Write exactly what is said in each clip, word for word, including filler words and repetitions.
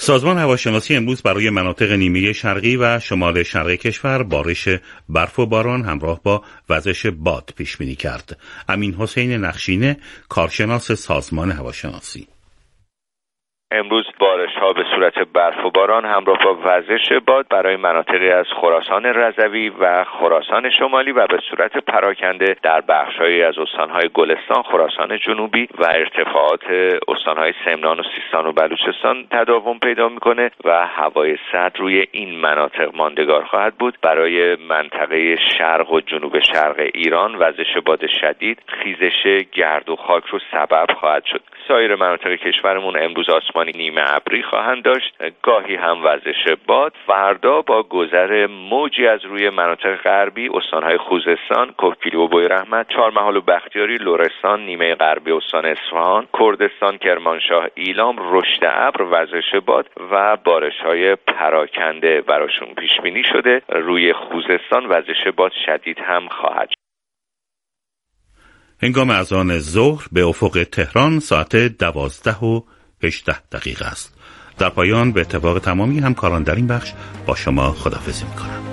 سازمان هواشناسی امروز برای مناطق نیمه شرقی و شمال شرقی کشور بارش برف و باران همراه با وزش باد پیش بینی کرد. امین حسین نخشینه، کارشناس سازمان هواشناسی: امروز بارش‌ها به صورت برف و باران همراه با وزش باد برای مناطقی از خراسان رضوی و خراسان شمالی و به صورت پراکنده در بخش‌هایی از استان‌های گلستان، خراسان جنوبی و ارتفاعات استان‌های سمنان و سیستان و بلوچستان تداوم پیدا می‌کنه و هوای سرد روی این مناطق ماندگار خواهد بود. برای منطقه شرق و جنوب شرق ایران وزش باد شدید خیزش گرد و خاک رو سبب خواهد شد. سایر مناطق کشورمون امروز آسمان نیمه ابری خواهند داشت، گاهی هم وزش باد. فردا با گذر موجی از روی مناطق غربی استان‌های خوزستان، کوکیلی و بویراحمد، چهارمحال و بختیاری، لرستان، نیمه غربی استان اصفهان، کردستان، کرمانشاه، ایلام رشد ابر، وزش باد و بارش‌های پراکنده براشون پیش بینی شده. روی خوزستان وزش باد شدید هم خواهد شد. هنگام اذان ظهر به افق تهران ساعت دوازده و هجده دقیقه است. در پایان به اتفاق تمامی همکاران در این بخش با شما خداحافظی می‌کنم.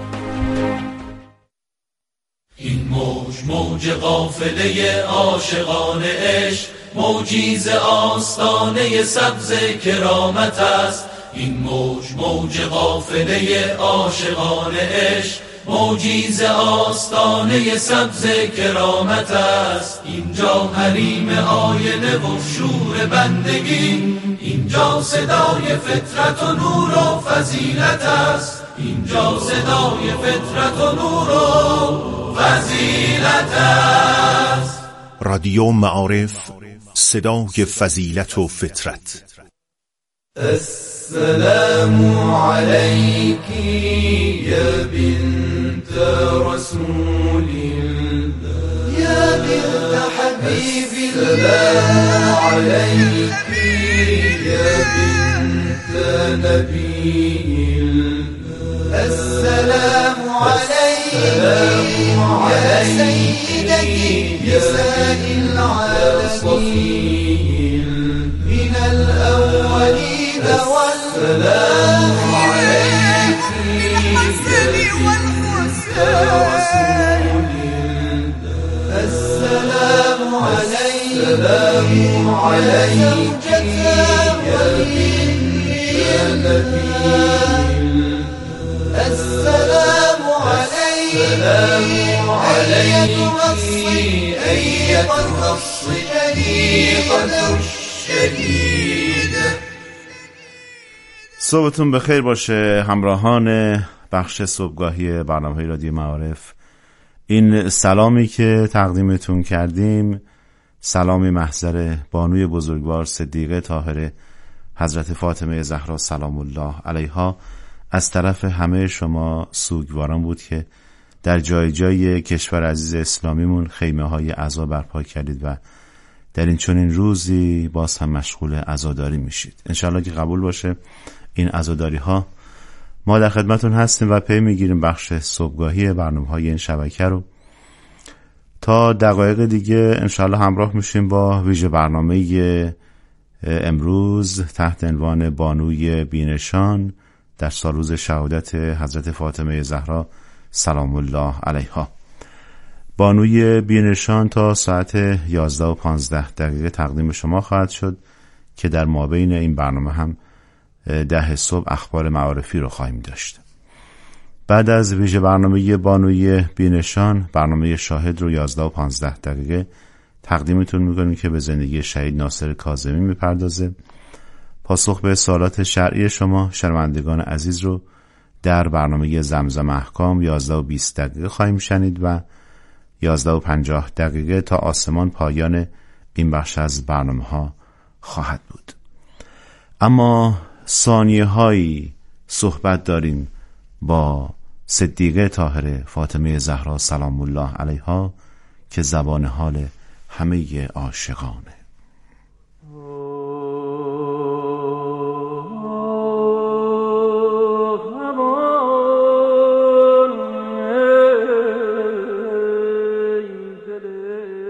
این موج موج قافله عاشقان عشق، موجی ز آستانه سبز کرامت است. این موج موج قافله عاشقان عشق، موجی ز آستانه سبز کرامت است. اینجا حریم آینه و شور بندگی، اینجا صدای فطرت و نور و فضیلت است. اینجا صدای فطرت و نور و فضیلت است. رادیو معارف، صدای فضیلت و فطرت. السلام علیکی یا بنت رسول الله یا بنت حبیب الله. السلام علیکی یا بنت نبی الله. السلام علیکی یا سیدتی نساء العالمین من الاولین والسلام عليك بالحسن والحسين. السلام عليك السلام عليك يا نبي. السلام عليك السلام عليك أيتها الصديقة الشديدة. صبحتون بخیر باشه همراهان بخش صبحگاهی برنامه‌های رادیو معارف. این سلامی که تقدیمتون کردیم سلامی محضر بانوی بزرگوار صدیقه طاهره حضرت فاطمه زهرا سلام الله علیها از طرف همه شما سوگواران بود که در جای جای کشور عزیز اسلامیمون خیمه های عزا برپا کردید و در این چنین روزی باز هم مشغول عزاداری میشید. انشالله که قبول باشه این عزاداری ها. ما در خدمتون هستیم و پی میگیریم بخش صبحگاهی برنامه های این شبکه رو. تا دقایق دیگه انشالله همراه میشیم با ویژه برنامه امروز تحت عنوان بانوی بینشان در سالروز شهادت حضرت فاطمه زهرا سلام الله علیها. بانوی بینشان تا ساعت یازده و پانزده دقیقه تقدیم شما خواهد شد که در مابین این برنامه هم ده صبح اخبار معارفی رو خواهیم داشت. بعد از ویژه برنامه بانوی بینشان برنامه شاهد رو یازده و پانزده دقیقه تقدیمتون میکنیم که به زندگی شهید ناصر کاظمی میپردازه. پاسخ به سوالات شرعی شما شنوندگان عزیز رو در برنامه زمزم احکام یازده و بیست دقیقه خواهیم شنید و یازده و پنجاه دقیقه تا آسمان پایان این بخش از برنامه ها خواهد بود. اما ثانیه هایی صحبت داریم با صدیقه طاهره فاطمه زهرا سلام الله علیها که زبان حال همه عاشقانه.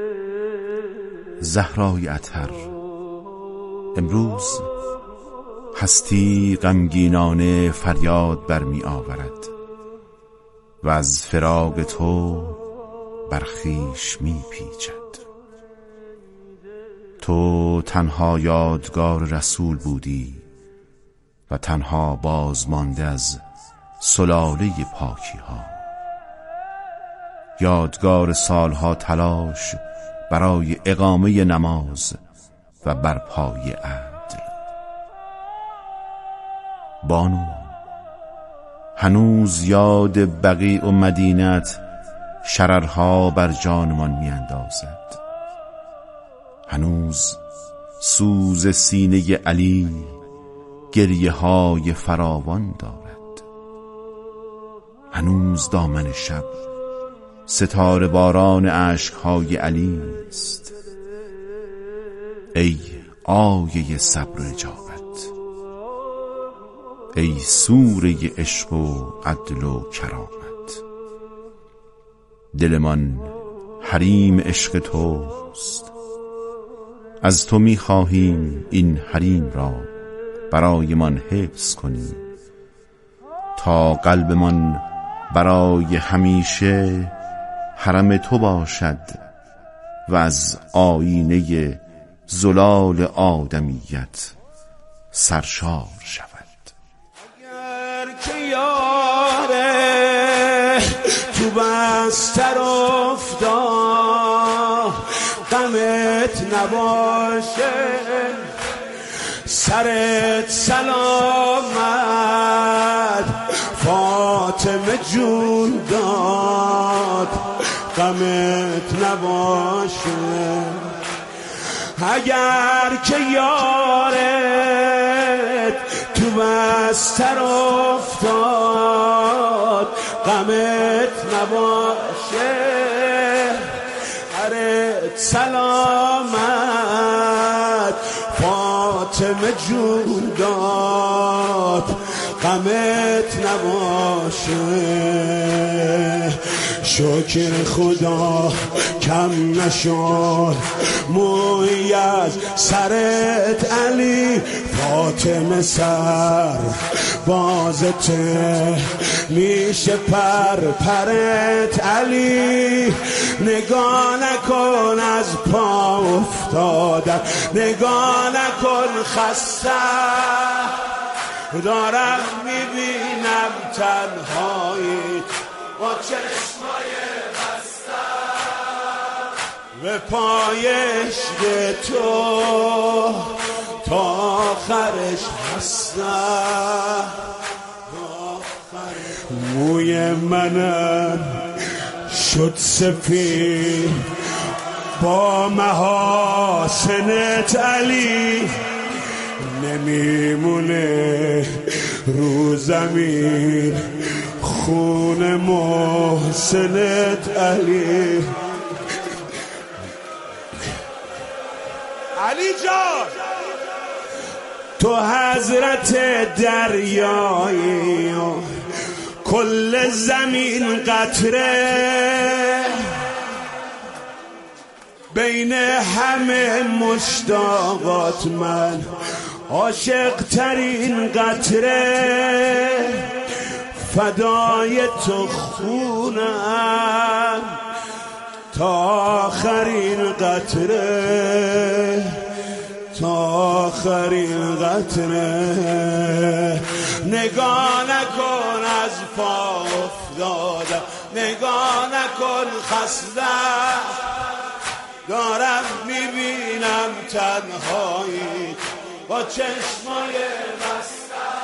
زهرای اطهر امروز هستی غمگینانه فریاد برمی آورد و از فراق تو بر خویش می پیچد. تو تنها یادگار رسول بودی و تنها بازمانده از سلاله پاکی ها، یادگار سالها تلاش برای اقامه نماز و برپای عدل. بانو، هنوز یاد بقیع و مدینت شررها بر جانمان می اندازد. هنوز سوز سینه علی گریه های فراوان دارد. هنوز دامن شب ستاره باران عشقهای علی است. ای آیه صبر و اجابت، ای سوره عشق و عدل و کرامت. دلمان حریم عشق توست، از تو می خواهیم این حریم را برای من حفظ کنی تا قلبمان برای همیشه حرم تو باشد و از آینه زلال آدمیت سرشار شود. اگر که یاره تو بستر افتاد غمت نباشه، سرت سلامت فاطمه جون داد، غمت نباشه. اگر که یارت تو بستر افتاد غمت نباشه، سرت سلامت فاطمه جون داد، غمت نباشه. شکر خدا کم نشد موی از سرت علی، فاطمه سر بازته میشه پر پرت علی. نگاه نکن از پا افتادن، نگاه نکن خسته، دارم میبینم تنهایی با چشمای بسته به پای عشق تو تا آخرش هستم. موی منم شد سفید با محاسنت علی، نمیمونه رو زمین خون محسنت علی. علی جان تو حضرت دریایی و کل زمین قطره، بین همه مشتاقات من عاشق ترین قطره، فدای تو خونم تا آخرین قطره، تا آخرین قطره. نگاه نکن از پا افتادم، نگاه نکن خسته، دارم میبینم تنهایی با چشمای بسته.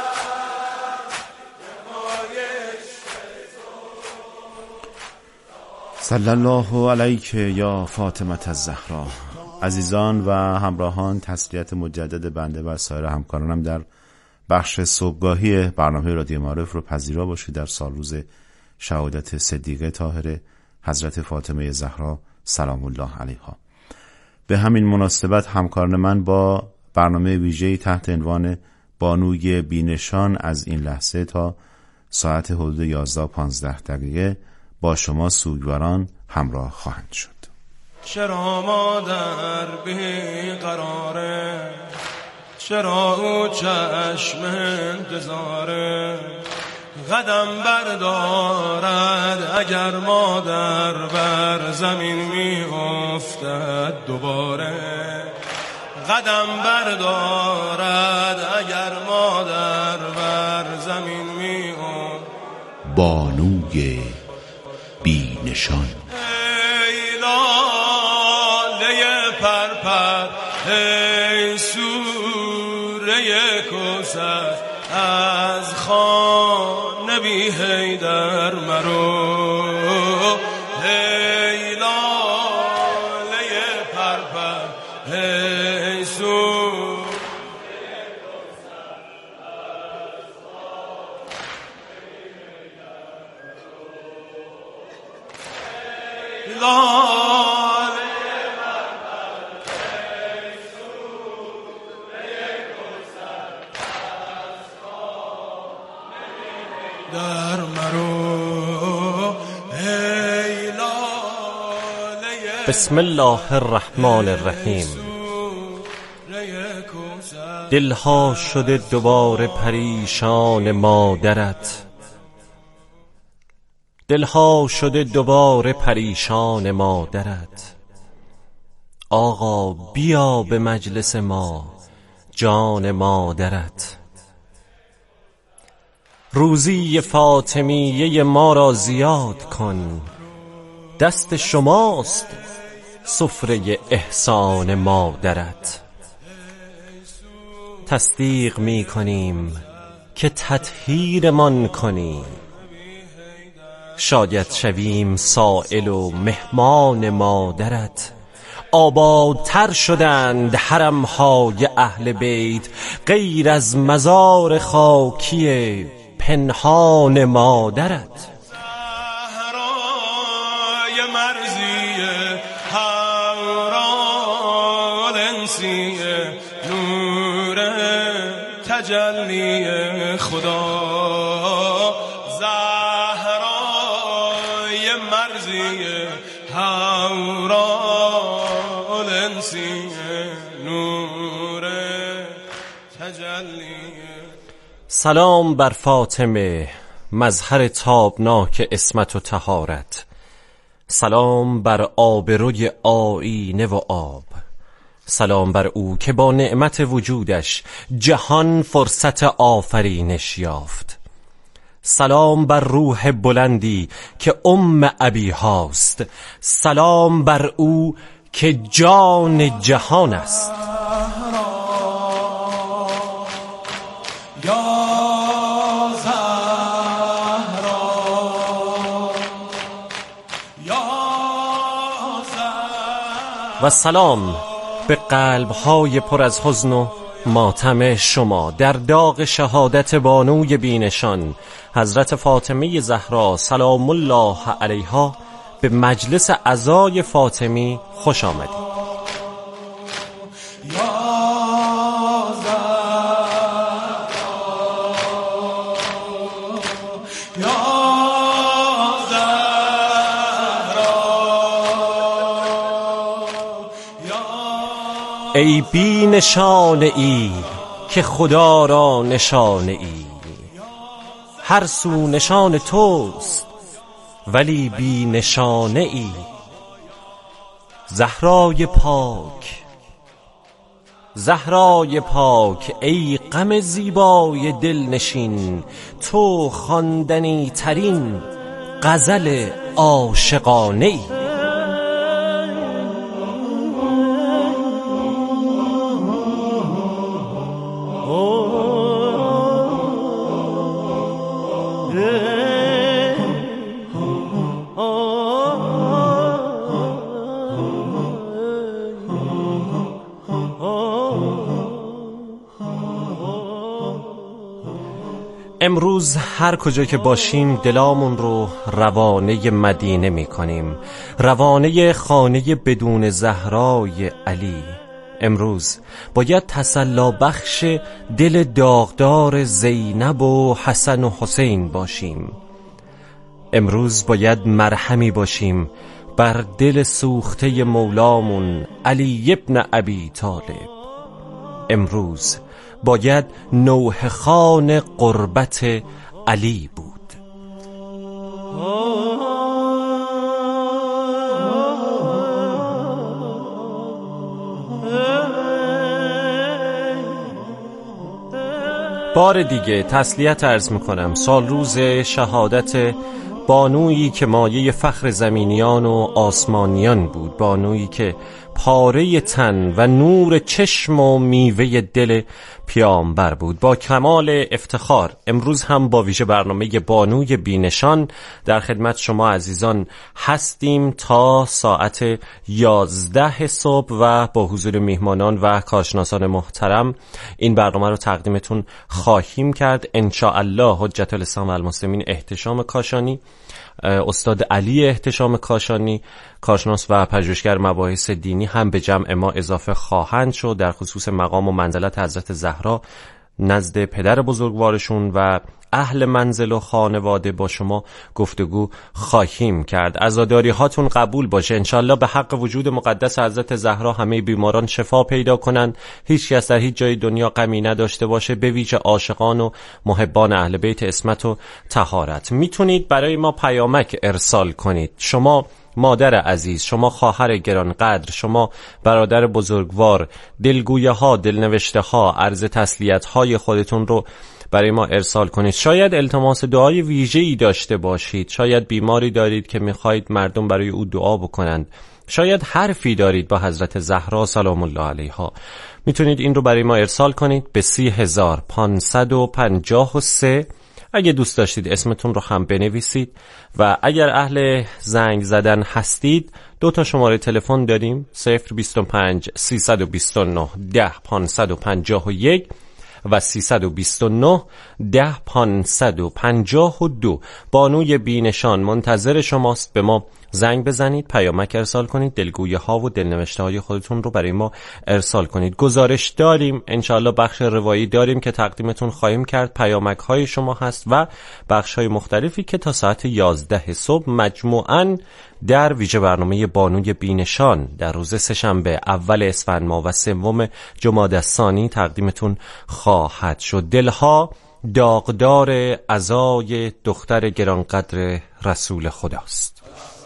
صلی الله علیک یا فاطمه الزهرا. عزیزان و همراهان، تسلیت مجدد بنده و سایر همکارانم در بخش صبحگاهی برنامه رادیو معارف رو پذیرا باشید در سال روز شهادت صدیقه طاهره حضرت فاطمه زهرا سلام الله علیها. به همین مناسبت همکاران من با برنامه ویژه‌ای تحت عنوان بانوی بینشان از این لحظه تا ساعت حدود یازده و پانزده دقیقه با شما سوگواران همراه خواهند شد. چرا مادر بی قراره، چرا او چشم انتظاره قدم بردارد اگر مادر بر زمین می افتد دوباره قدم بردارد اگر مادر بر زمین می افتد بانوی بی نشان ای لاله پرپر ای سوره کوثر از خانه بی حیدر مرو ای لاله پرپر ای سوره لاله در مرو ای لاله بسم الله الرحمن الرحیم. دلها شده دوباره پریشان مادرت دلها شده دوباره پریشان مادرت آقا بیا به مجلس ما جان مادرت روزی فاطمیه ما را زیاد کن دست شماست سفره احسان مادرت تصدیق می کنیم که تطهیرمان کنی شاید شویم سائل و مهمان مادرت آبادتر شدند حرمهای اهل بیت غیر از مزار خاکی پنهان مادرت زهرای مرزی حورال انسی نور تجلی خدا زهرای مرزی حورال انسی نور تجلی. سلام بر فاطمه مظهر تابناک عصمت و طهارت سلام بر آبروی آیینه و آب سلام بر او که با نعمت وجودش جهان فرصت آفرینش یافت سلام بر روح بلندی که ام ابی هاست سلام بر او که جان جهان است و سلام به قلب‌های پر از حزن و ماتم شما در داغ شهادت بانوی بینشان حضرت فاطمه زهرا سلام الله علیها به مجلس عزای فاطمی خوش آمدید. ای بی نشانه ای که خدا را نشانه ای هر سو نشان توست ولی بی نشانه ای زهرای پاک زهرای پاک ای غم زیبای دلنشین تو خواندنی ترین غزل عاشقانه ای امروز هر کجا که باشیم دلامون رو روانه مدینه می کنیم روانه خانه بدون زهرای علی امروز باید تسلا بخش دل داغدار زینب و حسن و حسین باشیم امروز باید مرهمی باشیم بر دل سوخته مولامون علی ابن ابی طالب امروز باید نوحه خوان قربت علی بود. بار دیگه تسلیت عرض میکنم. سال روز شهادت بانویی که مایه فخر زمینیان و آسمانیان بود، بانویی که پاره تن و نور چشم و میوه دل پیامبر بود. با کمال افتخار امروز هم با ویژه برنامه بانوی بینشان در خدمت شما عزیزان هستیم تا ساعت یازده صبح و با حضور میهمانان و کارشناسان محترم این برنامه رو تقدیمتون خواهیم کرد. انشاءالله حجت الاسلام و المسلمین احتشام کاشانی، استاد علی احتشام کاشانی، کارشناس و پژوهشگر مباحث دینی هم به جمع ما اضافه خواهند شد. در خصوص مقام و منزلت حضرت زهرا نزد پدر بزرگوارشون و اهل منزل و خانواده با شما گفتگو خواهیم کرد. عزاداری هاتون قبول باشه. انشالله به حق وجود مقدس حضرت زهرا همه بیماران شفا پیدا کنند، هیچ کس در هیچ جای دنیا غمی نداشته باشه، به ویژه عاشقان و محبان اهل بیت عصمت و طهارت. میتونید برای ما پیامک ارسال کنید. شما مادر عزیز، شما خواهر گرانقدر، شما برادر بزرگوار، دلگویه ها، دلنوشته ها، عرض تسلیت های خودتون رو برای ما ارسال کنید. شاید التماس دعای ویژه‌ای داشته باشید، شاید بیماری دارید که میخواید مردم برای او دعا بکنند، شاید حرفی دارید با حضرت زهرا سلام الله علیها. میتونید این رو برای ما ارسال کنید به سی هزار پانصد و پنجاه و سه. اگه دوست داشتید اسمتون رو هم بنویسید و اگر اهل زنگ زدن هستید دو تا شماره تلفن داریم، صفر بیست و پنج سیصد و بیست و نه ده پانصد و پنجاه و یک و سیصد و بیست و نه ده پانصد و پنجاه و دو. بانوی بینشان منتظر شماست. به ما زنگ بزنید، پیامک ارسال کنید، دلگویه ها و دلنوشته های خودتون رو برای ما ارسال کنید. گزارش داریم، انشالله بخش روایی داریم که تقدیمتون خواهیم کرد. پیامک های شما هست و بخش های مختلفی که تا ساعت یازده صبح مجموعاً در ویژه برنامه بانوی بینشان در روز سه‌شنبه اول اسفند ماه و سوم جمادی الثانی تقدیمتون خواهد شد. دلها داغدار عزای دختر گرانقدر رسول خداست.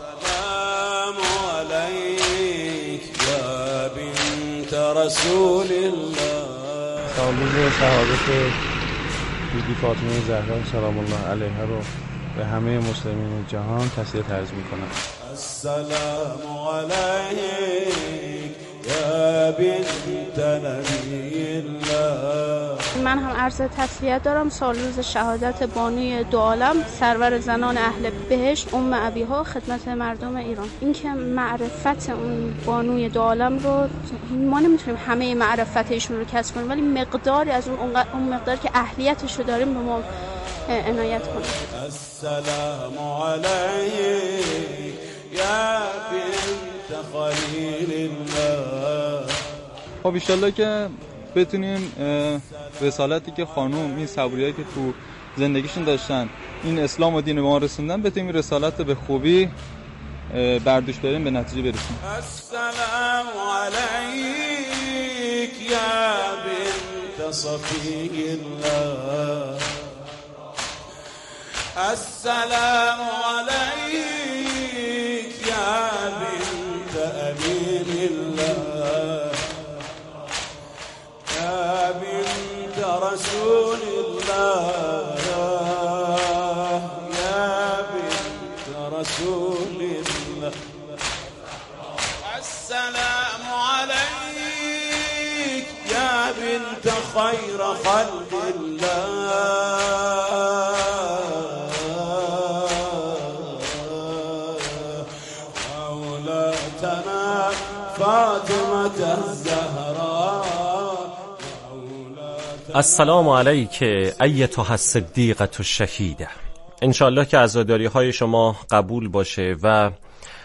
رسول الله. سالروز شهادت بیبی فاطمه زهرا سلام الله علیها رو به همه مسلمین جهان تسلیت عرض می‌کنم. السلام علیک یا بنت نبی الله. من هم عرض تسلیت دارم. سالروز شهادت بانوی دو عالم سرور زنان اهل بهشت ام ابیها خدمت مردم ایران. اینکه معرفت اون بانوی دو عالم رو ما نمیتونیم همه معرفت ایشون رو کسب کنیم، ولی مقداری از اون اون مقدار که اهلیتش رو داریم به ما عنایت کنیم. السلام علیک یا بنت خلیل الله. خب ان شاءالله که بتونیم رسالتی که خانوم این صبوریایی که تو زندگیشون داشتن این اسلام و دین به ما رسوندن بتونیم رسالت به خوبی برداشت بریم به نتیجه برسیم. السلام علیک یا بنت صفی الله. السلام علیک یا بنت امین الله. يا بنت رسول الله يا بنت رسول الله. السلام عليك يا بنت خير خلق الله. مولاتنا فاطمة الزهراء. السلام علیک ایتها الصدیقة الشهیده. انشالله که عزاداری های شما قبول باشه و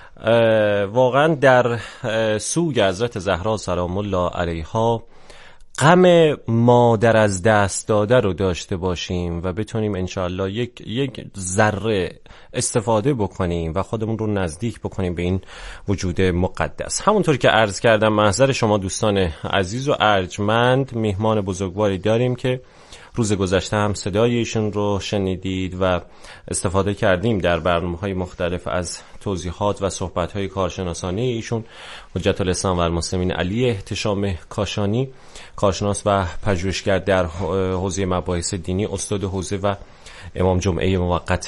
واقعا در سوگ حضرت زهرا سلام الله علیها غم مادر از دست داده رو داشته باشیم و بتونیم انشاءالله یک یک ذره استفاده بکنیم و خودمون رو نزدیک بکنیم به این وجود مقدس. همونطور که عرض کردم، محضر شما دوستان عزیز و ارجمند میهمان بزرگواری داریم که روز گذشته هم صدای ایشون رو شنیدید و استفاده کردیم در برنامه‌های مختلف از توضیحات و صحبت‌های کارشناسانه ایشون، حجت الاسلام و المسلمین علی احتشام کاشانی، کارشناس و پژوهشگر در حوزه مباحث دینی، استاد حوزه و امام جمعه موقت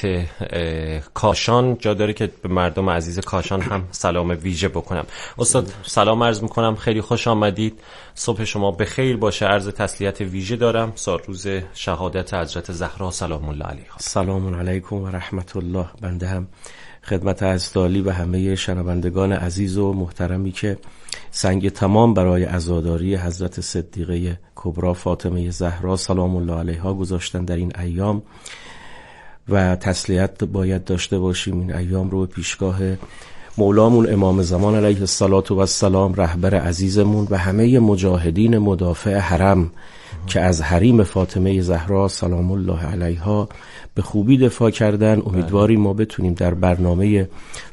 کاشان. جا داره که به مردم عزیز کاشان هم سلام ویژه بکنم. استاد سلام عرض میکنم، خیلی خوش آمدید، صبح شما بخیر باشه. عرض تسلیت ویژه دارم سال روز شهادت حضرت زهرا سلام الله علیها. سلام علیکم و رحمت الله. بنده هم خدمت عزیزالی و همه شنوندگان عزیز و محترمی که سنگ تمام برای عزاداری حضرت صدیقه کبری فاطمه زهرا سلام الله علیها گذاشتن در این ایام و تسلیت باید داشته باشیم. این ایام رو پیشگاه مولامون امام زمان علیه الصلاة و السلام، رهبر عزیزمون و همه مجاهدین مدافع حرم که از حریم فاطمه زهرا سلام الله علیها به خوبی دفاع کردن. امیدواریم ما بتونیم در برنامه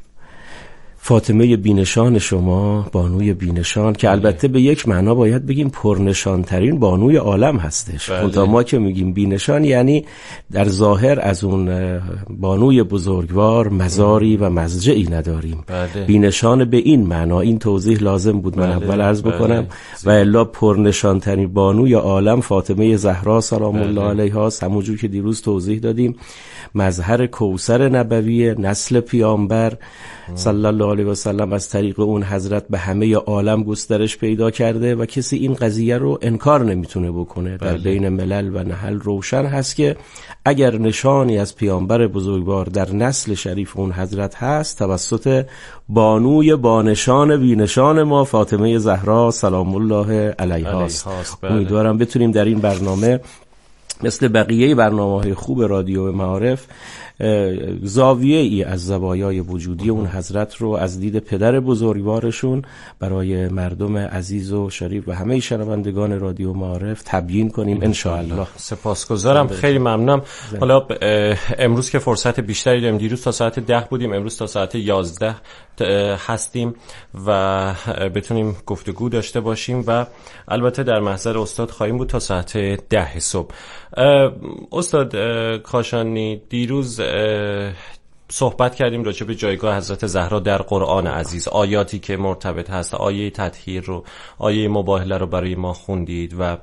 فاطمه بینشان شما، بانوی بینشان که البته به یک معنا باید بگیم پرنشان ترین بانوی عالم هستش، تا ما که میگیم بینشان یعنی در ظاهر از اون بانوی بزرگوار مزاری و مزجعی نداریم. بله. بینشان به این معنا، این توضیح لازم بود من بله. اول عرض بکنم. بله. و الا پرنشان ترین بانوی عالم فاطمه زهرا سلام بله. الله علیها، همونجور که دیروز توضیح دادیم مظهر کوثر نبوی، نسل پیامبر صلی الله علیه و سلم، از طریق اون حضرت به همه عالم گسترش پیدا کرده و کسی این قضیه رو انکار نمیتونه بکنه. بله. در بین ملل و نحل روشن هست که اگر نشانی از پیامبر بزرگوار در نسل شریف اون حضرت هست، توسط بانوی بانشان بینشان ما فاطمه زهرا سلام الله علیها است. بله. امیدوارم بتونیم در این برنامه مثل بقیه برنامه‌های خوب رادیو معارف زاویه ای از زوایای وجودی اون حضرت رو از دید پدر بزرگوارشون برای مردم عزیز و شریف و همه شنوندگان رادیو معارف تبیین کنیم ان شاء الله. سپاسگزارم، خیلی ممنونم. حالا امروز که فرصت بیشتری داریم، دیروز تا ساعت ده بودیم، امروز تا ساعت یازده هستیم و بتونیم گفتگو داشته باشیم و البته در محضر استاد خواهیم بود تا ساعت ده صبح. استاد کاشانی، دیروز صحبت کردیم راجع به جایگاه حضرت زهرا در قرآن عزیز، آیاتی که مرتبط هست، آیه تطهیر رو، آیه مباهله رو برای ما خوندید و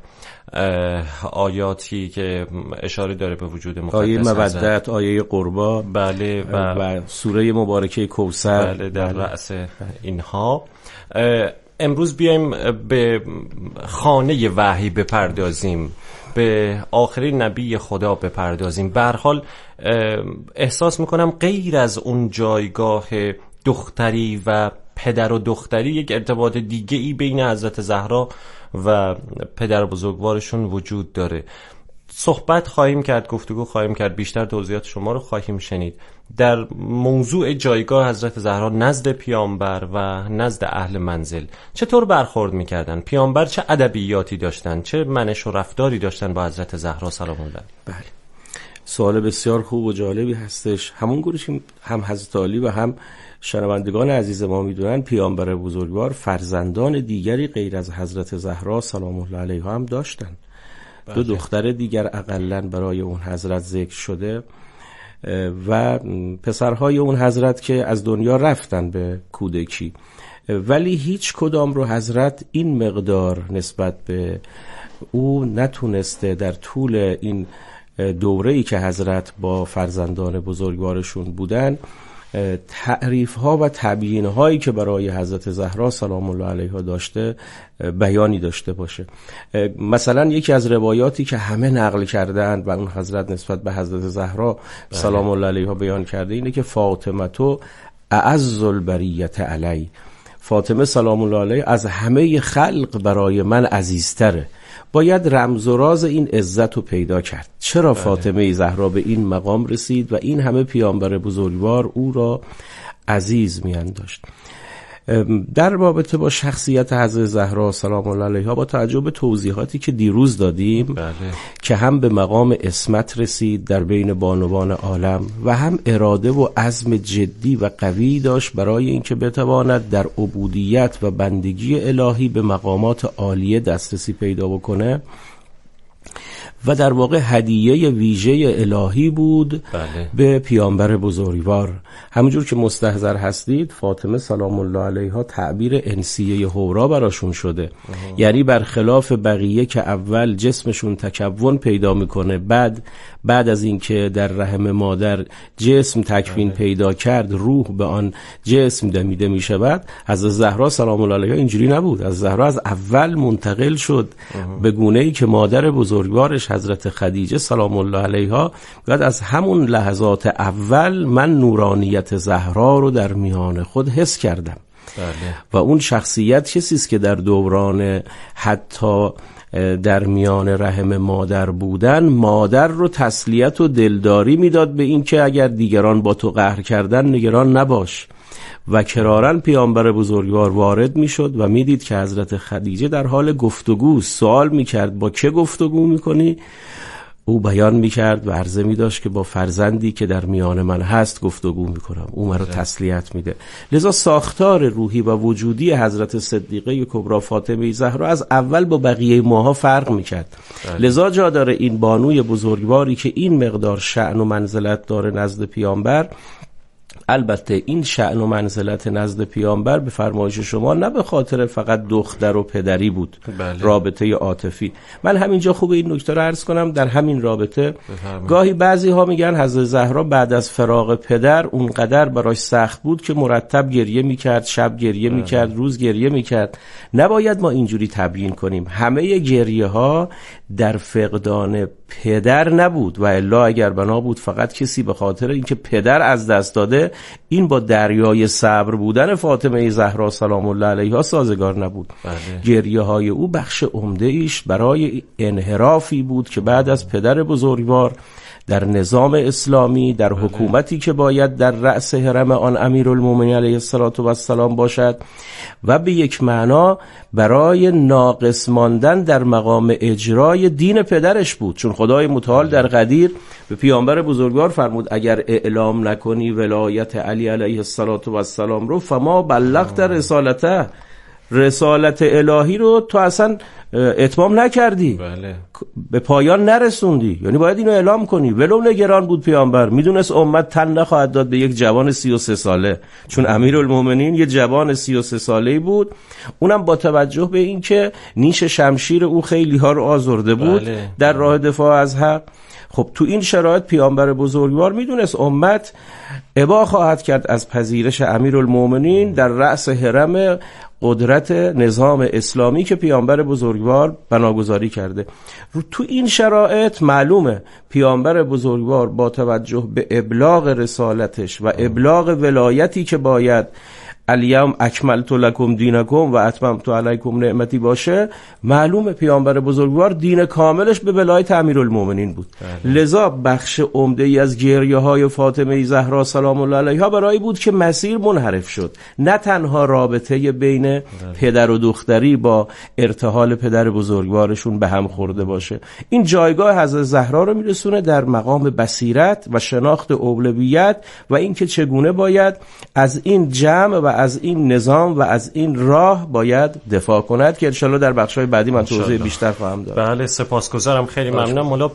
آیاتی که اشاره داره به وجود مقدس، آیه مودت، آیه قربا، بله، و, و سوره مبارکه کوثر، بله، در بله. رأس اینها. امروز بیایم به خانه وحی بپردازیم، به آخرین نبی خدا بپردازیم. به هر حال احساس میکنم غیر از اون جایگاه دختری و پدر و دختری، یک ارتباط دیگه ای بین حضرت زهرا و پدر بزرگوارشون وجود داره. صحبت خواهیم کرد، گفتگو خواهیم کرد، بیشتر توضیحات شما رو خواهیم شنید در موضوع جایگاه حضرت زهرا نزد پیامبر و نزد اهل منزل. چطور برخورد میکردن؟ پیامبر چه ادبیاتی داشتن؟ چه منش و رفتاری داشتن با حضرت زهرا سلام الله؟ بله، سوال بسیار خوب و جالبی هستش. همون گونه که هم حضرت علی و هم شنوندگان عزیز ما میدونن، پیامبر بزرگوار فرزندان دیگری غیر از حضرت زهرا سلام الله علیها هم داشتن. بله. دو دختر دیگر اقلن برای اون حضرت ذکر شده و پسرهای اون حضرت که از دنیا رفتن به کودکی، ولی هیچ کدام رو حضرت این مقدار نسبت به او نتونسته در طول این دوره‌ای که حضرت با فرزندان بزرگوارشون بودن تعریف ها و تبیین هایی که برای حضرت زهرا سلام الله علیها داشته بیانی داشته باشه. مثلا یکی از روایاتی که همه نقل کردن و اون حضرت نسبت به حضرت زهرا سلام الله علیها بیان کرده اینه که فاطمه تو اعز البریت علی، فاطمه سلام الله علیها از همه خلق برای من عزیزتره. باید رمز و راز این عزت رو پیدا کرد. چرا بله. فاطمه زهرا به این مقام رسید و این همه پیامبر بزرگوار او را عزیز می‌انداشت؟ در رابطه با شخصیت حضرت زهرا سلام الله علیها با توجه به توضیحاتی که دیروز دادیم بله. که هم به مقام عصمت رسید در بین بانوان عالم و هم اراده و عزم جدی و قوی داشت برای اینکه بتواند در عبودیت و بندگی الهی به مقامات عالیه دسترسی پیدا بکنه و در واقع هدیه ویژه الهی بود بله. به پیامبر بزرگوار. همونجور که مستحضر هستید فاطمه سلام الله علیها تعبیر انسیه هورا براشون شده. اه. یعنی برخلاف بقیه که اول جسمشون تکون پیدا میکنه، بعد بعد از اینکه در رحم مادر جسم تکوین بله. پیدا کرد، روح به آن جسم دمیده میشود. از زهرا سلام الله علیها اینجوری نبود. از زهرا از اول منتقل شد اه. به گونه‌ای که مادر بزرگوارش حضرت خدیجه سلام الله علیها بعد از همون لحظات اول من نورانیت زهرا رو در میان خود حس کردم. بله. و اون شخصیت کسی است که در دوران حتی در میان رحم مادر بودن مادر رو تسلیت و دلداری میداد به این که اگر دیگران با تو قهر کردن نگران نباش. و کرارن پیامبر بزرگوار وارد میشد و میدید که حضرت خدیجه در حال گفتگو، سوال میکرد با که گفتگو میکنی؟ او بیان میکرد و عرضه میداشت که با فرزندی که در میان من هست گفتگو میکنم، او مرا تسلیت میده. لذا ساختار روحی و وجودی حضرت صدیقه کبری فاطمه زهرا از اول با بقیه ماها فرق میکرد. لذا جا داره این بانوی بزرگواری که این مقدار شأن و منزلت داره نزد پیامبر، البته این شأن و منزلت نزد پیامبر به فرمایش شما نه به خاطر فقط دختر و پدری بود. بله. رابطه عاطفی. من همینجا خوب این نکته رو عرض کنم. در همین رابطه بفرمایید. گاهی بعضی ها میگن حضرت زهرا بعد از فراق پدر اونقدر براش سخت بود که مرتب گریه میکرد، شب گریه بله. میکرد، روز گریه میکرد. نباید ما اینجوری تبیین کنیم. همه گریه ها در فقدان پدر نبود و الا اگر بنا بود فقط کسی به خاطر اینکه پدر از دست داده، این با دریای صبر بودن فاطمه زهرا سلام الله علیها سازگار نبود. بله. گریه های او بخش عمده ایش برای انحرافی بود که بعد از پدر بزرگوار در نظام اسلامی، در بله. حکومتی که باید در رأس حرم آن امیرالمومنین علیه السلام باشد و به یک معنا برای ناقص ماندن در مقام اجرای دین پدرش بود. چون خدای متعال در قدیر به پیامبر بزرگوار فرمود اگر اعلام نکنی ولایت علی علیه السلام رو فما بلغت رسالته، رسالت الهی رو تو اصلا اتمام نکردی. بله. به پایان نرسوندی، یعنی باید اینو اعلام کنی. ولو نگران بود پیامبر، میدونست امت تن نخواهد داد به یک جوان سی و سه ساله، چون امیرالمومنین یه جوان سی و سه ساله‌ای بود، اونم با توجه به این که نیش شمشیر او خیلی ها رو آزرده بود. بله. در راه دفاع از حق. خب تو این شرایط پیامبر بزرگوار میدونست امت ابا خواهد کرد از پذیرش امیرالمومنین در رأس حرم قدرت نظام اسلامی که پیامبر بزرگوار بناگذاری کرده. رو تو این شرایط معلومه پیامبر بزرگوار با توجه به ابلاغ رسالتش و ابلاغ ولایتی که باید الیوم اکملت لکم دینکم و اتممت علیکم نعمتی باشه، معلومه پیامبر بزرگوار دین کاملش به ولایت امیرالمومنین بود. بله. لذا بخش عمده ای از گریه های فاطمه زهرا سلام الله علیها برای بود که مسیر منحرف شد، نه تنها رابطه بین بله. پدر و دختری با ارتحال پدر بزرگوارشون به هم خورده باشه. این جایگاه حضرت زهرا رو میرسونه در مقام بصیرت و شناخت اولویت و اینکه چگونه باید از این جمع و از این نظام و از این راه باید دفاع کند که انشالله در بخش‌های بعدی من توضیح بیشتر خواهم داد. بله سپاسگزارم، خیلی ممنونم. مولا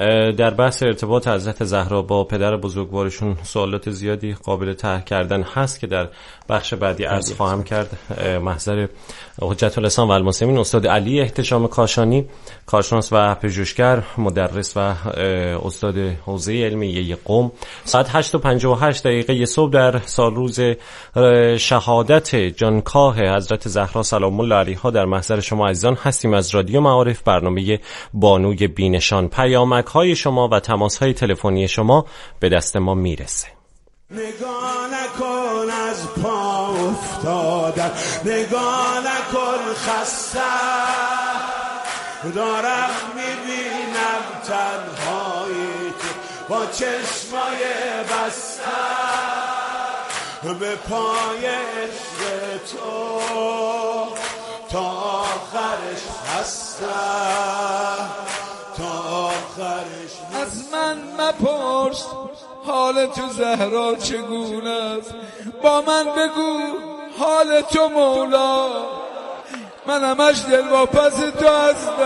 در بحث ارتباط حضرت زهرا با پدر بزرگوارشون سوالات زیادی قابل طرح کردن هست که در بخش بعدی عرض خواهم کرد. محضر حجت الاسلام و المسلمین استاد علی احتشام کاشانی، کارشناس و پژوهشگر، مدرس و استاد حوزه علمیه قم، ساعت هشت و پنجاه و هشت دقیقه صبح در سالروز شهادت جانکاه حضرت زهرا سلام الله علیها در محضر شما عزیزان هستیم. از رادیو معارف، برنامه بانوی بینشان. پیامک های شما و تماس های تلفنی شما به دست ما میرسه. نگاه نکن از پا افتادن، نگاه نکن خسته، دارم میبینم تنهایی تو با چشمای بسته، به پای عشق تو تا آخرش هستم، تا آخرش. از من مپرس حال تو زهرا چگونه است، با من بگو حال تو مولا، من همش دل واپس تو هستم.